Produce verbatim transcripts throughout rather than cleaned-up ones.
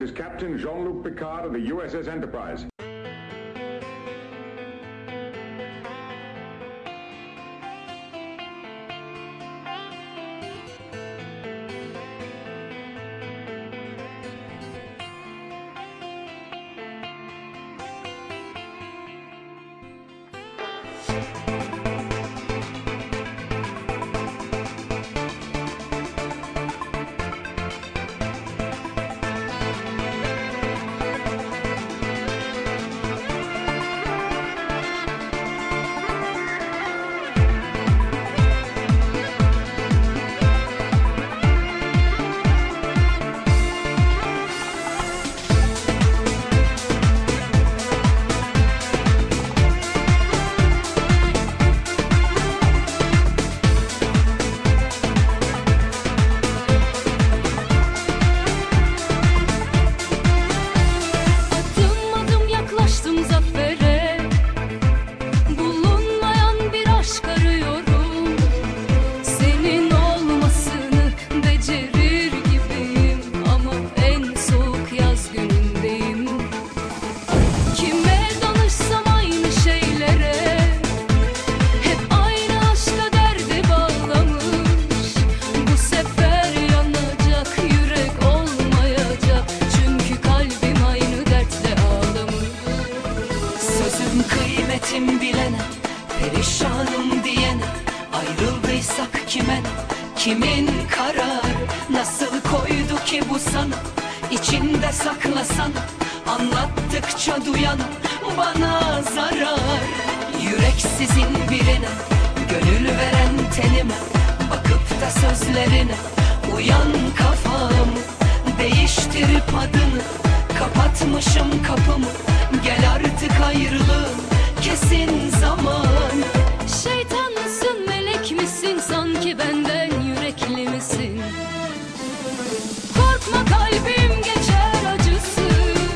Is Captain Jean-Luc Picard of the U S S Enterprise. Kıymetim bilene, perişanım diyene, ayrıldıysak kime, kimin karar? Nasıl koydu ki bu sana, içinde saklasana, anlattıkça duyana, bana zarar. Yüreksizin birine, gönül veren tenime, bakıp da sözlerine, uyan kafamı, değiştirip adını, kapatmışım kapımı, gel artık ayrılığın kesin zaman. Şeytan mısın, melek misin, sanki benden yürekli misin? Korkma, kalbim geçer acısı.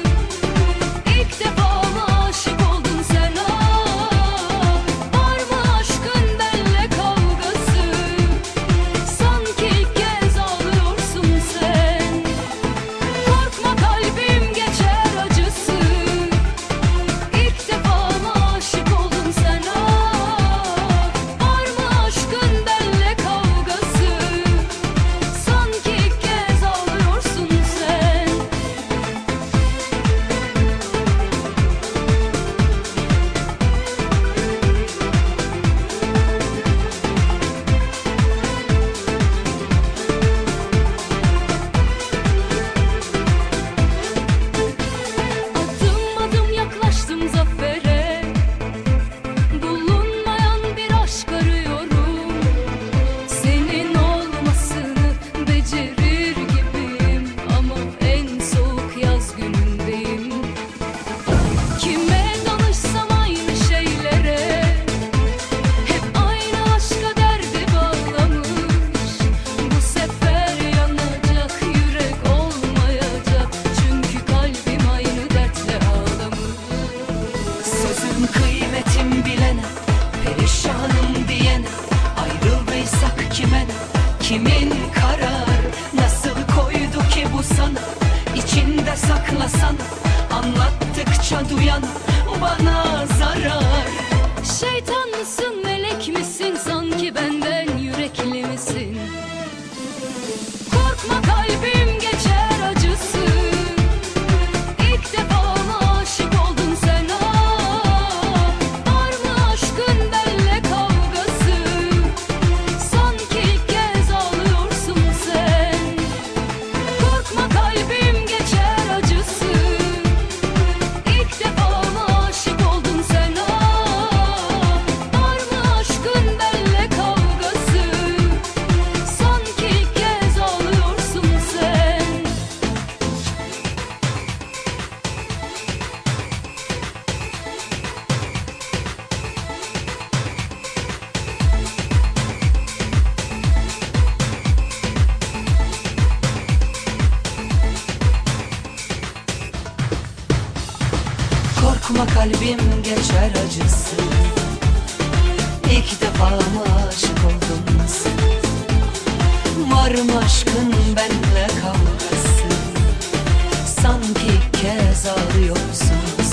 İlk defa mı aşık oldun sen? Ah, var mı aşkın benle kavgası? Sanki ilk kez ağlıyorsun sen. Korkma, kalbim geçer acısı. İlk defa mı aşık oldun sen? Ah, var mı aşkın benle kavgası? Sanki ilk kez ağlıyorsun sen. Adım adım yaklaştım zafere. Bulunmayan bir aşk arıyorum. Senin olmasını becerir gibiyim, ama en soğuk yaz günündeyim. Kime danışsam aynı şeylere, hep aynı aşka derdi bağlamış. Bu sefer yanacak yürek olmayacak, çünkü kalbim aynı dertle ağlamış. Sözün kıymetim bilene, perişanım diyene, ayrıldıysak kime, kimin karar? Nasıl koydu ki bu sana, içinde saklasana, anlattıkça duyana, bana zarar. Şeytan mısın, melek misin, sanki benden yürekli misin? Korkma, kalbim geçer acısı. İlk defa mı aşık oldun sen? Ah, var mı aşkın benle kavgası? Sanki ilk kez ağlıyorsun sen. Korkma, kalbim geçer acısı. İlk defa mı aşık oldun sen? Ah, var mı aşkın benle kavgası? Sanki ilk kez ağlıyorsun sen. Korkma, kalbim geçer acısı. İlk defa mı aşık oldun sen? Var mı aşkın benle kavgası? sanki ilk kez ağlıyorsun.